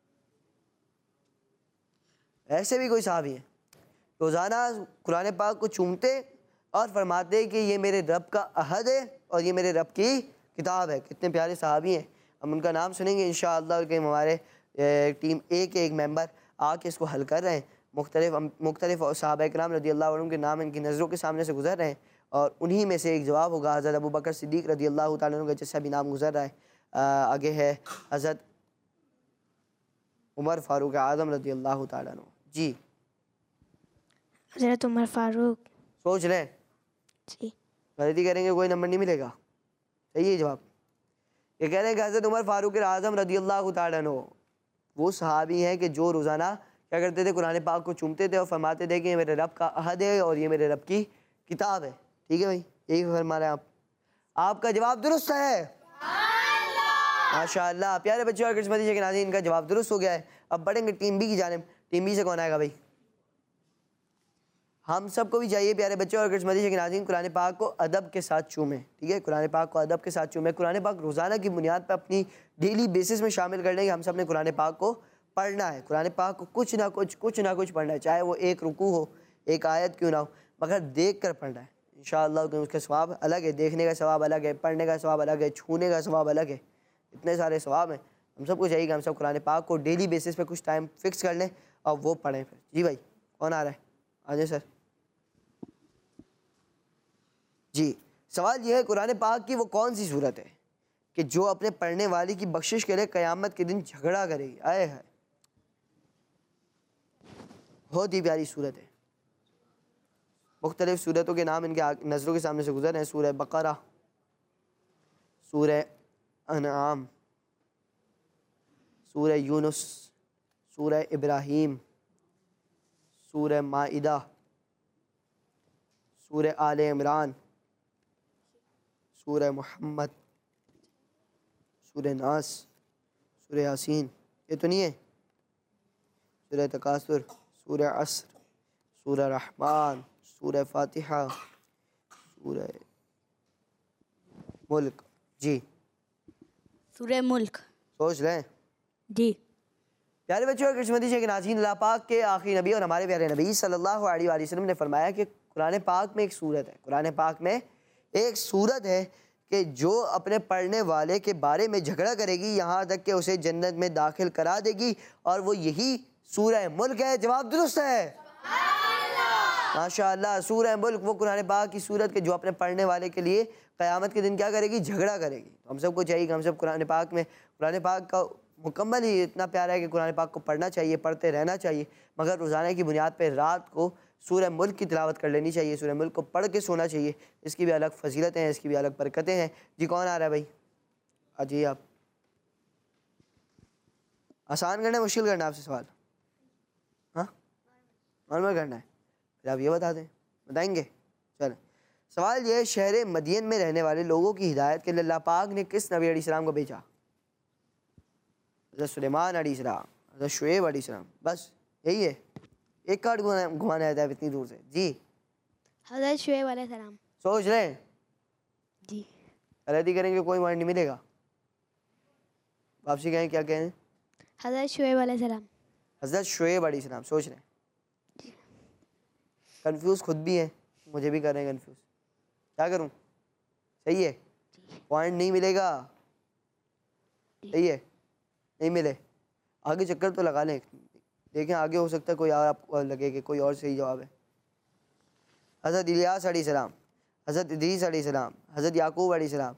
ऐसे भी कोई सहाबी है रोज़ाना कुरान पाक को चूमते और फरमाते कि ये मेरे रब का अहद है और ये मेरे रब की किताब है। कितने प्यारे सहाबी हैं, हम उनका नाम सुनेंगे इंशाअल्लाह। कि हमारे टीम ए के एक मेंबर आके इसको हल कर रहे हैं। मुख्तलिफ मुख्तलिफ सहाबा किराम रज़ियल्लाहु अन्हुम के नाम इनकी नज़रों के सामने से गुजर रहे हैं और उन्हीं में से एक जवाब होगा हज़रत अबू बकर सिद्दीक़ रज़ियल्लाहु ताला अन्हु का, जैसा भी नाम गुजर रहा है। आ, आगे है हज़रत उमर फ़ारूक आज़म रज़ी अल्लाह ताला अन्हु। जी हज़रत उमर फारूक। सोच लें, जी। गलती करेंगे कोई नंबर नहीं मिलेगा। सही है जवाब। ये कह रहे हैं कि हज़रत उमर फ़ारूक आज़म रज़ी अल्लाह ताला अन्हु वो सहाबी हैं कि जो रोज़ाना क्या करते थे, कुरान पाक को चूमते थे और फरमाते थे कि ये मेरे रब का अहद है और ये मेरे रब की किताब है। ठीक है भाई, यही फरमा रहे हैं आप। आपका जवाब दुरुस्त है माशाअल्लाह। प्यारे बच्चों और किस्मती के नाज़रीन, इनका जवाब दुरुस्त हो गया है। अब बढ़ेंगे टीम बी की जानिब। टीम बी से कौन आएगा भाई? हम सबको भी चाहिए प्यारे बच्चों और किस्मती के नाज़रीन, कुरान पाक को अदब के साथ चूमें। ठीक है, कुरान पाक को अदब के साथ चूमें। कुरान पाक रोज़ाना की बुनियाद पर अपनी डेली बेसिस में शामिल कर लें कि हम सब ने कुरान पाक को पढ़ना है। कुरान पाक को कुछ ना कुछ कुछ ना कुछ पढ़ना है, चाहे वो एक रुकू हो, एक आयत क्यों ना हो, मगर देख कर पढ़ना है इंशाअल्लाह। क्योंकि उसका सवाब अलग है, देखने का सवाब अलग है, पढ़ने का सवाब अलग है, छूने का सवाब अलग है। इतने सारे सवाब हैं। हम सबको चाहिए कि हम सब कुरान पाक को डेली बेसिस पे कुछ टाइम फिक्स कर लें और वो पढ़ें फिर। जी भाई, कौन आ रहा है? आ जाए सर। जी, सवाल ये है, कुरान पाक की वो कौन सी सूरत है कि जो अपने पढ़ने वाले की बख्शिश के लिए क़यामत के दिन झगड़ा करेगी? आए है, बहुत ही प्यारी सूरत है। मुख्तलिफ सूरतों के नाम इनके नज़रों के सामने से गुजर हैं। सूरह बकरा, सूरह अनआम, सूरह यूनुस, सूरह इब्राहीम, सूरह माइदा, सूरह आले इमरान, सूरह मुहम्मद, सूरह नास, सूरह यासीन। ये तो नहीं है? सूरह तकासुर, सूरह असर, सूरह रहमान, सूरह फातिहा, सूरह मुल्क। जी, सूरह मुल्क। सोच लें। जी। प्यारे बच्चों और किस्मती के नाज़रीन, अल्लाह पाक के आखिरी नबी और हमारे प्यारे नबी सल्लल्लाहु अलैहि वसल्लम ने फरमाया कि कुरान पाक में एक सूरत है, कुरान पाक में एक सूरत है कि जो अपने पढ़ने वाले के बारे में झगड़ा करेगी, यहाँ तक कि उसे जन्नत में दाखिल करा देगी, और वो यही सूरह मुल्क है। जवाब दुरुस्त है माशाअल्लाह। सूरह मुल्क वो कुरान पाक की सूरत के जो अपने पढ़ने वाले के लिए क़यामत के दिन क्या करेगी? झगड़ा करेगी। हम सबको चाहिए कि हम सब कुरान पाक में, कुरान पाक का मुकम्मल ही इतना प्यारा है कि कुरान पाक को पढ़ना चाहिए, पढ़ते रहना चाहिए, मगर रोज़ाना की बुनियाद पर रात को सूरह मुल्क की तिलावत कर लेनी चाहिए, सूरह मुल्क को पढ़ के सोना चाहिए। इसकी भी अलग फजीलतें हैं, इसकी भी अलग बरकतें हैं। जी, कौन आ रहा है भाई? आ जाइए आप। आसान करना है, मुश्किल करना है आपसे सवाल? हाँ, नॉर्मल करना है। फिर आप ये बता दें, बताएंगे? चलें, सवाल ये है, शहर मदीन में रहने वाले लोगों की हिदायत के लिए अल्लाह पाक ने किस नबी अलैहिस्सलाम को भेजा? हज़रत सुलेमान अलैहिस्सलाम, हज़रत शुएब अलैहिस्सलाम, बस यही है। एक कार्ड घुमाने आता है इतनी दूर से। जी, हज़रत शुएब अलैहिस्सलाम। सोच लें। जी। गलती करेंगे कोई पॉइंट नहीं मिलेगा। वापसी कहें, क्या कहें? हज़रत शुएब अलैहिस्सलाम। हज़रत शुएब अलैहिस्सलाम। सोच लें, कंफ्यूज खुद भी है, मुझे भी कर रहे हैं कंफ्यूज। क्या करूं? सही है, पॉइंट नहीं मिलेगा। सही है, नहीं मिले, आगे चक्कर तो लगा लें, देखें आगे हो सकता है कोई और आपको लगे कि कोई और सही जवाब है। हज़रत इलियास अलैहिस्सलाम, हज़रत इदरीस अलैहिस्सलाम, हज़रत याकूब अलैहिस्सलाम,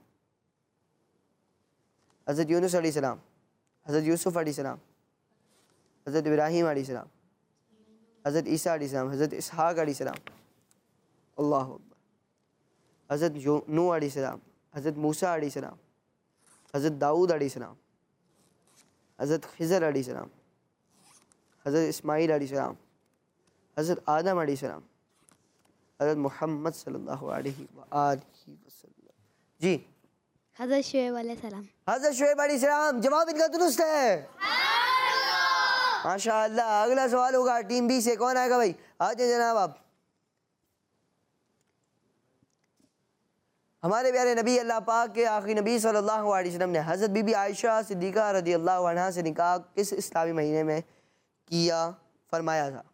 हज़रत यूनुस अलैहिस्सलाम, हज़रत यूसुफ अलैहिस्सलाम, हज़रत इब्राहीम अलैहिस्सलाम, हज़रत ईसा अलैहिस्सलाम, हज़रत इसहाक़ अलैहिस्सलाम, अल्लाहु अकबर, हज़रत नूह अलैहिस्सलाम, हज़रत मूसा अलैहिस्सलाम, हज़रत दाऊद अलैहिस्सलाम, हज़रत खिज़र अलैहिस्सलाम, हज़रत इस्माईल अलैहिस्सलाम, हज़रत आदम अलैहिस्सलाम, हज़रत मोहम्मद सल्लल्लाहु अलैहि वसल्लम। जी, हज़रत शुएब अलैहिस्सलाम। हज़रत शुएब अलैहिस्सलाम। जवाब इनका दुरुस्त है माशाअल्लाह। अगला सवाल होगा टीम बी से, कौन आएगा भाई? आ जाए जनाब आप। हमारे प्यारे नबी अल्लाह पाक के आखिरी नबी सल्लल्लाहु अलैहि वसल्लम ने हज़रत बीबी आयशा सिद्दीक़ा रज़ियल्लाहु अन्हा से निकाह किस इस्लामी महीने में किया फरमाया था?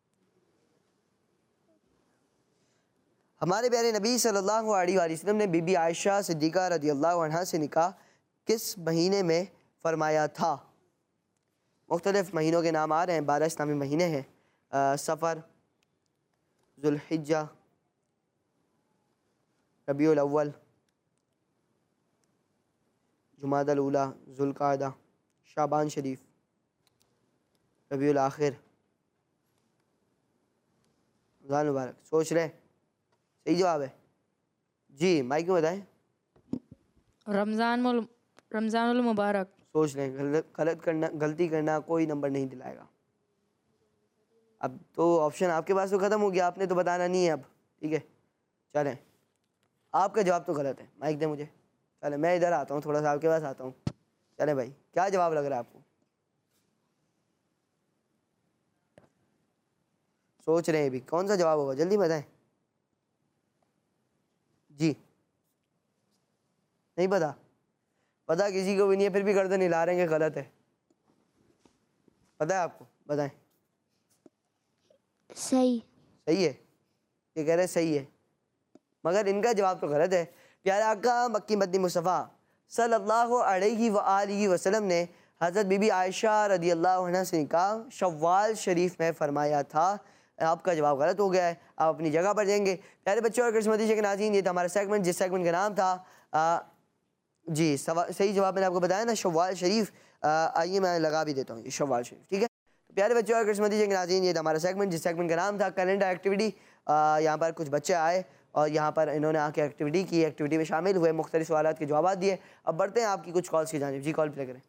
हमारे प्यारे नबी सल्लल्लाहु अलैहि वसल्लम ने बीबी आयशा सिद्दीक़ा रज़ियल्लाहु अन्हा से निकाह किस महीने में फरमाया था? मुख्तलिफ़ महीनों के नाम आ रहे हैं, बारह इस्लामी महीने हैं। सफ़र, ज़ुल्हिज्जा, रबीउल अव्वल, जुमादल ऊला, ज़ुल्क़ादा, शाबान शरीफ। रबीउल आखिर, रमज़ान मुबारक। सोच रहे हैं, सही जवाब है जी, माइक में बताएं। रमज़ान मुल रमज़ानुल मुबारक। सोच रहे हैं, गलत गलत करना, गलती करना कोई नंबर नहीं दिलाएगा। अब तो ऑप्शन आपके पास तो ख़त्म हो गया, आपने तो बताना नहीं है अब, ठीक है। चलें, आपका जवाब तो गलत है, माइक दे मुझे। चलें मैं इधर आता हूँ, थोड़ा सा आपके पास आता हूँ। चलें भाई, क्या जवाब लग रहा है आपको? सोच रहे हैं भी कौन सा जवाब होगा, जल्दी बताएं जी। नहीं पता? पता किसी को भी नहीं है, फिर भी गर्दन हिला रहे हैं कि गलत है। पता है आपको? बताएं। सही। सही है, ये कह रहे सही है, मगर इनका जवाब तो गलत है। प्यारे आका मक्की मदनी मुस्तफ़ा सल्लल्लाहु अलैहि व आलिहि वसल्लम ने हज़रत बीबी आयशा रदी अल्लाह अन्हा से निकाह शव्वाल शरीफ में फरमाया था। आपका जवाब गलत हो गया है, आप अपनी जगह पर जाएंगे। प्यारे बच्चों और किस्मती के नाज़रीन, ये था हमारा सेगमेंट, जिस सेगमेंट का नाम था आ, जी सवा सही जवाब मैंने आपको बताया ना, शव्वाल शरीफ। आइए मैं लगा भी देता हूँ ये शव्वाल शरीफ, ठीक है। तो प्यारे बच्चों और किस्मती के नाज़रीन, ये था हमारा सेगमेंट, जिस सेगमेंट का नाम था कैलेंडर एक्टिविटी। यहाँ पर कुछ बच्चे आए और यहाँ पर इन्होंने आके एक्टिविटी की, एक्टिविटी में शामिल हुए, मुख्तलिफ सवालात के जवाब दिए। अब बढ़ते हैं आपकी कुछ कॉल्स की जानिब। जी, कॉल प्ले करें।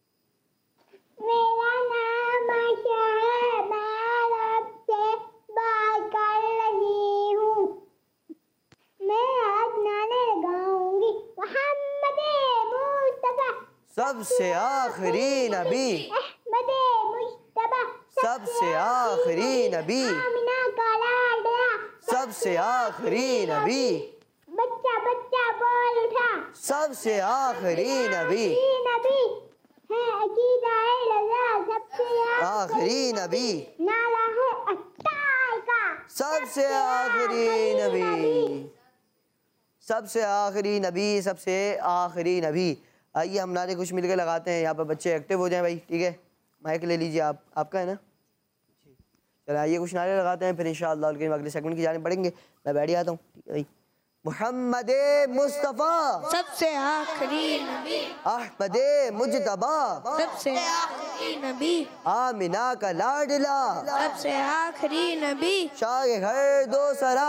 मेरा नाम आशा है, मैं आपसे बात कर रही हूँ। मैं आज गाने गाऊंगी मोहम्मद मुस्तफा सबसे आखिरी नबी, अहमद मुस्तफा सबसे आखिरी नबी, आमिना का लाडला, सबसे आखिरी नबी, बच्चा बच्चा बोल उठा, सबसे आखिरी नबी, ये नबी है अकीदा है रजा, सबसे आखिरी नबी, नाला है अत्तार का, सबसे आखिरी नबी, सबसे आखिरी नबी, सबसे आखिरी नबी। आइए हम नारे कुछ मिलकर लगाते हैं, यहाँ पर बच्चे एक्टिव हो जाएं भाई, ठीक है। माइक ले लीजिए, आप आपका है ना। चलो आइए कुछ नारे लगाते हैं, फिर इंशाअल्लाह अगले सेगमेंट की जानिब बढ़ेंगे। मैं बैठ जाता हूँ, ठीक है भाई। मोहम्मद मुस्तफ़ा सबसे आखिरी नबी, अहमद मुजतबा, सबसे आखिरी नबी, आमिना का लाडला, सबसे आखिरी नबी, शाह घर दो सरा,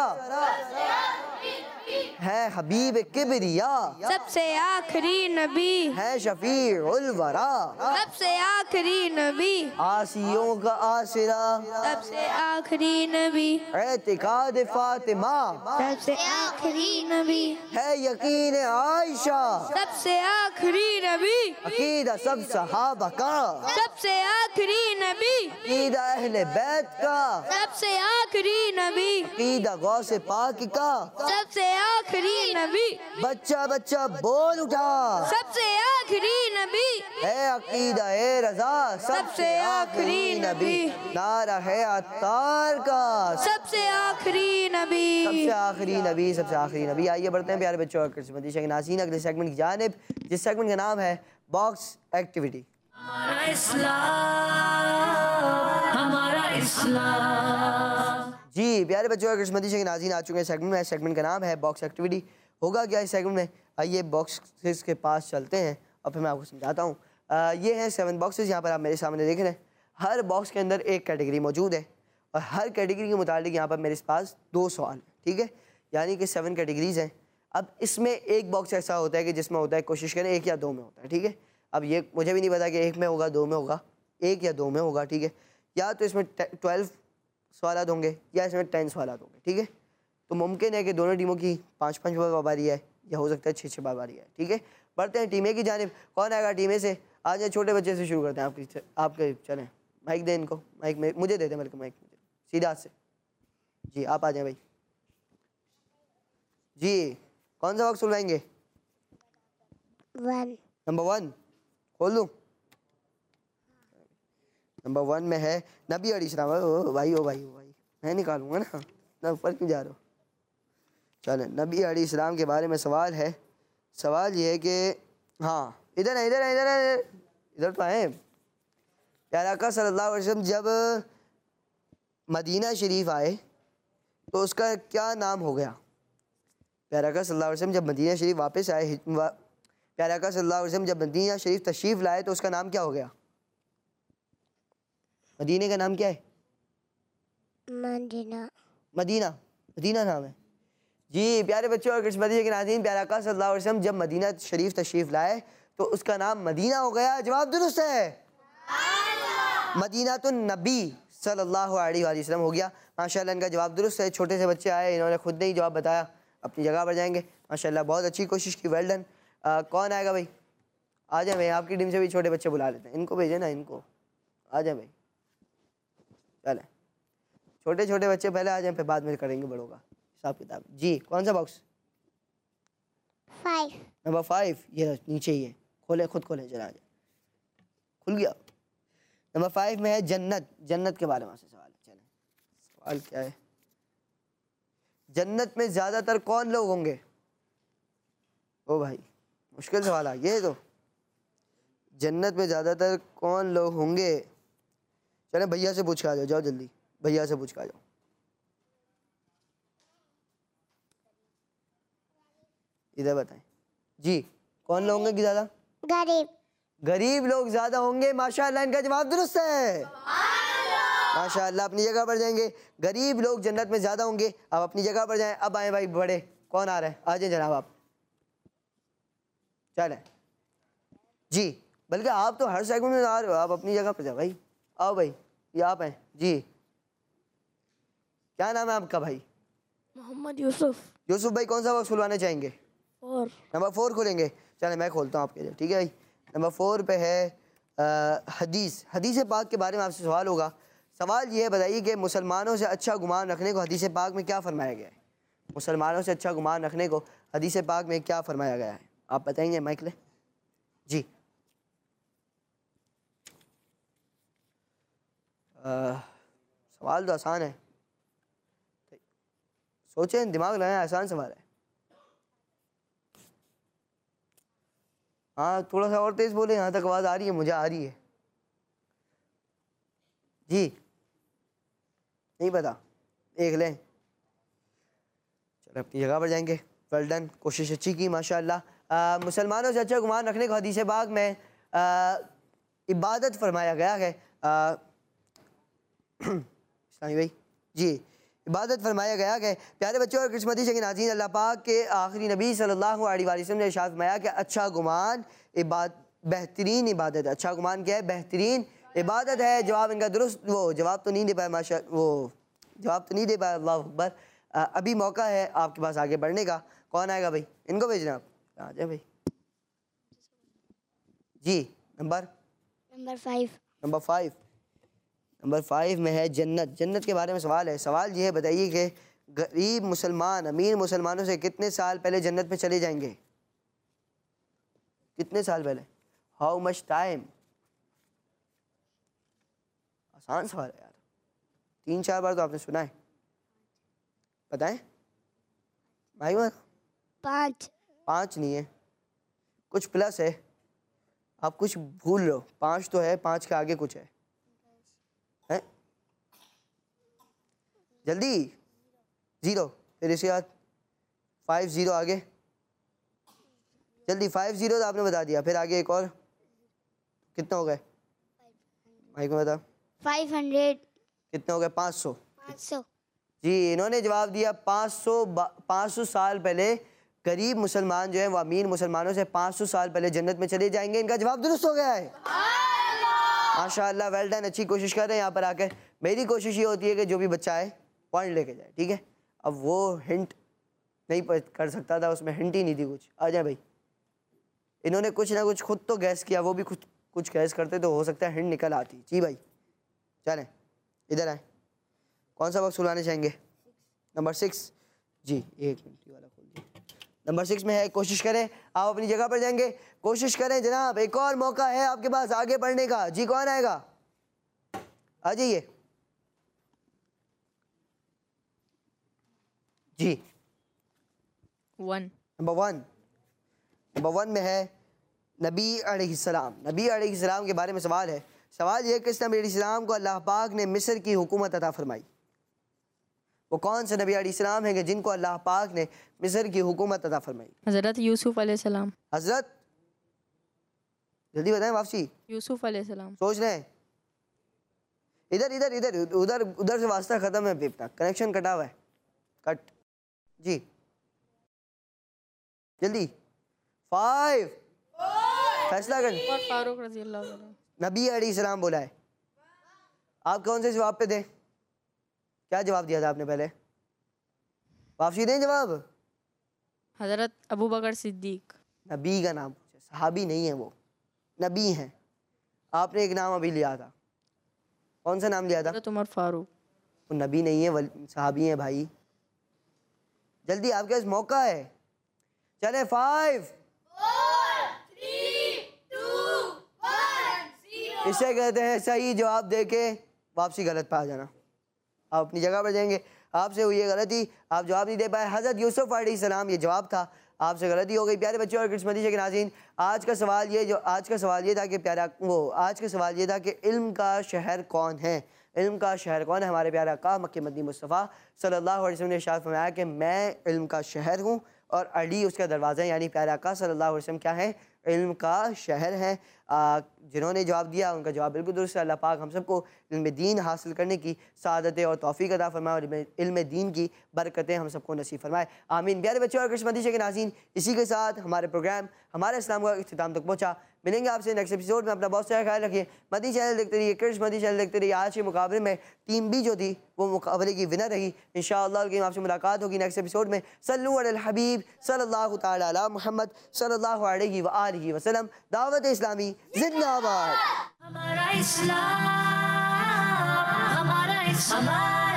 है हबीब किबरिया, सबसे आखिरी नबी, है शफी उल वरा, सबसे आखिरी नबी, आसियों का आसिरा, सबसे आखिरी नबी, एतिकाद फातिमा, सबसे आखिरी नबी, है यकीन आयशा, सबसे आखिरी नबी, अकीदा सब सहाबा का, सबसे आखिरी नबी, अकीदा अहले बैत का, सबसे आखिरी नबी, अकीदा गौसे पाक का, सबसे आखिरी नबी, बच्चा बच्चा बोल उठा, सबसे आखिरी नबी, है अकीदा ए रजा, सबसे आखिरी नबी, नारा है अत्तार का, सबसे आखिरी नबी, सबसे आखिरी नबी, सबसे आखिरी नबी। आइए बढ़ते हैं प्यारे बच्चों और किस्मती के नाज़रीन अगले सेगमेंट की जानिब, जिस सेगमेंट का नाम है बॉक्स एक्टिविटी। हमारा इस्लाम, हमारा इस्लाम। जी प्यारे बच्चों और किस्मती के नाज़रीन, आ चुके हैं सेगमेंट में। सेगमेंट का नाम है बॉक्स एक्टिविटी। होगा क्या इस सेगमेंट में, आइए बॉक्सेस के पास चलते हैं और फिर मैं आपको समझाता हूँ। ये हैं सेवन बॉक्सेस, यहाँ पर आप मेरे सामने देख रहे हैं। हर बॉक्स के अंदर एक कैटेगरी मौजूद है और हर कैटेगरी के मुतालिक यहाँ पर मेरे पास दो सवाल हैं, ठीक है। यानी कि सेवन कैटेगरीज हैं। अब इसमें एक बॉक्स ऐसा होता है कि जिसमें होता है, कोशिश करें एक या दो में होता है, ठीक है। अब ये मुझे भी नहीं पता कि एक में होगा, दो में होगा, एक या दो में होगा, ठीक है। या तो इसमें ट्वेल्व सवाल होंगे या इसमें टेन सवाल होंगे, ठीक है। तो मुमकिन है कि दोनों टीमों की पाँच पाँच बार बारी है या हो सकता है छः छः बार बारी है, ठीक है। बढ़ते हैं टीम ए की जानिब। कौन आएगा टीम ए से? आज ये छोटे बच्चे से शुरू करते हैं। आपकी आपके चलें, माइक दें इनको, माइक में मुझे दे दें, बल्कि माइक मुझे सीधा से। जी आप आ जाएं भाई। जी कौन सा वक्त सुलवाएंगे? वन। नंबर वन खोल दूँ? नंबर वन में है नबी अलैहिस्सलाम। ओ भाई ओ भाई ओ भाई मैं निकालूंगा ना, ना ऊपर क्यों जा रहे हो? चलें, नबी अलैहिस्सलाम के बारे में सवाल है। सवाल ये है कि हाँ इधर है इधर है इधर है इधर तो आए। प्यारे आका सल्लल्लाहु अलैहि वसल्लम जब मदीना शरीफ आए तो उसका क्या नाम हो गया? प्यारे आका सल्लल्लाहु अलैहि वसल्लम जब मदीना शरीफ वापस आए, प्यारे आका सल्लल्लाहु अलैहि वसल्लम जब मदीना शरीफ तशरीफ़ लाए तो उसका नाम क्या हो गया? मदीने का नाम क्या है? मदीना। मदीना, मदीना नाम है जी। प्यारे बच्चों और किस्मती के नाज़रीन, प्यारे आका सल्लल्लाहु अलैहि वसल्लम जब मदीना शरीफ तशरीफ़ लाए तो उसका नाम मदीना हो गया। जवाब दुरुस्त है, मदीना तो नबी सल्लल्लाहु अलैहि वसल्लम हो गया। माशाल्लाह इनका जवाब दुरुस्त है। छोटे से बच्चे आए, इन्होंने खुद नहीं जवाब बताया, अपनी जगह पर जाएंगे। माशाल्लाह बहुत अच्छी कोशिश की, वेल डन। कौन आएगा भाई? आ जाए भाई, आपकी टीम से भी छोटे बच्चे बुला लेते हैं, इनको भेजे ना, इनको आ जाए भाई। चले छोटे छोटे बच्चे पहले आ जाए, फिर बाद में करेंगे बड़ों का हिसाब किताब। जी कौन सा बॉक्स? फाइव। नंबर फाइव, ये नीचे ही है, खोले खुद खोले जरा, आ जाए, खुल गया। नंबर फाइव में है जन्नत। जन्नत के बारे में से सवाल है। चलें, सवाल क्या है? जन्नत में ज़्यादातर कौन लोग होंगे? ओ भाई मुश्किल सवाल आ गया। तो जन्नत में ज़्यादातर कौन लोग होंगे? चलें भैया से पूछ के आ जाओ, जाओ जल्दी भैया से पूछ के आ जाओ। इधर बताएं जी, कौन लोग होंगे ज़्यादा? गरीब। गरीब लोग ज़्यादा होंगे। माशाअल्लाह इनका जवाब दुरुस्त है, माशाअल्लाह। अपनी जगह पर जाएंगे, गरीब लोग जन्नत में ज़्यादा होंगे। अब अपनी जगह पर जाएं। अब आए भाई बड़े, कौन आ रहा है? आ जाए जनाब आप, चलें जी। बल्कि आप तो हर सेकंड में आ रहे हो, आप अपनी जगह पर जाओ भाई। आओ भाई, ये आप हैं जी। क्या नाम है आपका भाई? मोहम्मद यूसुफ। यूसुफ भाई कौन सा बॉक्स खुलवाना चाहेंगे? और नंबर फोर खोलेंगे। चलें मैं खोलता हूँ आपके लिए, ठीक है भाई। नंबर फोर पे है आ, हदीस। हदीस पाक के बारे में आपसे सवाल होगा। सवाल ये बताइए कि मुसलमानों से अच्छा गुमान रखने को हदीस पाक में क्या फरमाया गया है? मुसलमानों से अच्छा गुमान रखने को हदीस पाक में क्या फरमाया गया है? आप बताएंगे? माइक ले जी। आ, सवाल तो आसान है, सोचें, दिमाग लगाएं, आसान सवाल है। हाँ थोड़ा सा और तेज़ बोले, यहाँ तक आवाज़ आ रही है? मुझे आ रही है जी। नहीं पता, देख लें। चलो अपनी जगह पर जाएंगे। वेल डन, कोशिश अच्छी की माशाअल्लाह। मुसलमानों से अच्छा गुमान रखने को हदीस पाक में आ, इबादत फरमाया गया है। इस्लामी भाई जी, इबादत फरमाया गया है। प्यारे बच्चों और किस्मती से नाज़रीन, अल्लाह पाक के आखिरी नबी सल्लल्लाहु अलैहि वसल्लम ने इरशाद फरमाया कि अच्छा गुमान इबाद बेहतरीन इबादत है। अच्छा गुमान क्या है? बेहतरीन इबादत है। जवाब इनका दुरुस्त, वो जवाब तो नहीं दे पाया, माशा वो जवाब तो नहीं दे पाया। अल्लाह अकबर। अभी मौका है आपके पास आगे बढ़ने का। कौन आएगा भाई? इनको भेजना, आप आ जाए भाई जी। Number number five. Number five number five में है जन्नत। जन्नत के बारे में सवाल है। सवाल ये है, बताइए कि गरीब मुसलमान अमीर मुसलमानों से कितने साल पहले जन्नत में चले जाएंगे? कितने साल पहले? How much time? आसान सवाल है यार, तीन चार बार तो आपने सुना है। बताएं भाई। बार पाँच। पाँच नहीं है, कुछ प्लस है, आप कुछ भूल रहे हो। पाँच तो है, पाँच के आगे कुछ है, है? जल्दी जीरो, फिर इसके बाद फाइव जीरो आगे, जल्दी फाइव जीरो तो आपने बता दिया, फिर आगे एक और, कितने हो गए? माइक में बता। Five hundred. कितने हो गए? पाँच सौ। पाँच सौ। जी इन्होंने जवाब दिया पाँच सौ। पाँच सौ साल पहले गरीब मुसलमान जो है वो अमीर मुसलमानों से पाँच सौ साल पहले जन्नत में चले जाएंगे। इनका जवाब दुरुस्त हो गया है, माशाअल्लाह। वेल डन, अच्छी कोशिश कर रहे हैं यहाँ पर आकर। मेरी कोशिश ये होती है कि जो भी बच्चा आए पॉइंट लेके जाए, ठीक है? अब वो हिंट नहीं कर सकता था, उसमें हिंट ही नहीं थी कुछ। आ जाए भाई, इन्होंने कुछ ना कुछ खुद तो गैस किया, वो भी खुद कुछ गैस करते तो हो सकता है हिंट निकल आती। जी भाई चलें इधर आए। कौन सा बॉक्स खुलवाना चाहेंगे? नंबर सिक्स जी। एक मिनट वाला खोल दिया। नंबर सिक्स में है, कोशिश करें, आप अपनी जगह पर जाएंगे, कोशिश करें जनाब, एक और मौका है आपके पास आगे बढ़ने का। जी कौन आएगा? आ जाइए जी। One. Number one number one में है नबी अलैहिस्सलाम। नबी अलैहिस्सलाम के बारे में सवाल है। सवाल ये, किस नबी अलैहिस्सलाम को अल्लाह पाक ने मिस्र की हुकूमत अता फरमाई? वो कौन से नबी अलैहिस्सलाम है कि जिनको अल्लाह पाक ने मिस्र की हुकूमत अता फरमाई? हज़रत यूसुफ अलैहिस्सलाम। हजरत, जल्दी बताएं वापसी। यूसुफ अलैहिस्सलाम। सोच रहे हैं? इधर इधर इधर उधर उधर से वास्ता खत्म है, बेवता कनेक्शन कटा हुआ है, कट जी जल्दी। फाइव फैसला कर। उमर फारूक रजी अल्लाह अन्हु। नबी अलैहिस्सलाम बोला है। आप कौन से जवाब पे थे? क्या जवाब दिया था आपने पहले? वापसी दें जवाब। हजरत अबू बकर सिद्दीक। नबी का नाम पूछे, सहाबी नहीं है वो, नबी हैं। आपने एक नाम अभी लिया था, कौन सा नाम लिया था? हजरत उमर फारूक। वो नबी नहीं है, वल- सहाबी हैं भाई। जल्दी आपके पास मौका है, चले। फाइव इसे कहते हैं सही जवाब देके वापसी गलत पे आ जाना। आप अपनी जगह पर जाएंगे। आपसे हुई है गलती, आप जवाब नहीं दे पाए। हज़रत यूसुफ अलैहिस्सलाम ये जवाब था, आपसे गलती हो गई। प्यारे बच्चों और क्रिसमती के नाज़रीन, आज का सवाल ये जो आज का सवाल ये था कि प्यारा वो आज का सवाल ये था कि इल्म का शहर कौन है? इल्म का शहर कौन है? हमारे प्यारे आका मक्के मदनी मुस्तफ़ा सल्लल्लाहु अलैहि वसल्लम ने इरशाद फरमाया कि मैं इल्म का शहर हूँ और अली उसका दरवाज़ा है, यानी प्यारे आका सल्लल्लाहु अलैहि वसल्लम क्या है? इल्म का शहर है। आ, जिन्होंने जवाब दिया उनका जवाब बिल्कुल दुरुस्त है। अल्लाह पाक हम सबको इल्म दीन हासिल करने की सादतें और तौफीक अता फरमाए और इल्म दीन की बरकतें हम सबको नसीब फरमाए, आमीन। प्यारे बच्चों और क्रिसमती के नाज़रीन, इसी के साथ हमारे प्रोग्राम हमारे इस्लाम का इख्तिताम तक पहुँचा। मिलेंगे आपसे नेक्स्ट एपिसोड में। अपना बहुत सारा ख्याल रखिए। मदी चैनल देखते रहिए, क्रिसमती चैनल देखते रहिए। आज के मुकाबले में टीम बी जो थी वो मुकाबले की विनर रही। इंशाअल्लाह आपसे मुलाकात होगी नेक्स्ट एपिसोड में। सल्लु अलल हबीब सल्लल्लाहु तआला अला मुहम्मद सल्लल्लाहु अलैहि व आलिहि वसल्लम। दावत इस्लामी जिंदाबाद। हमारा इस्लाम, हमारा इस्लाम,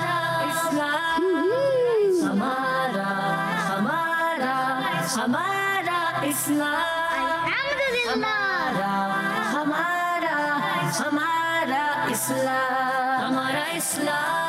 हमारा हमारा हमारा इस्लाम, हमारा हमारा हमारा इस्लाम, हमारा इस्लाम।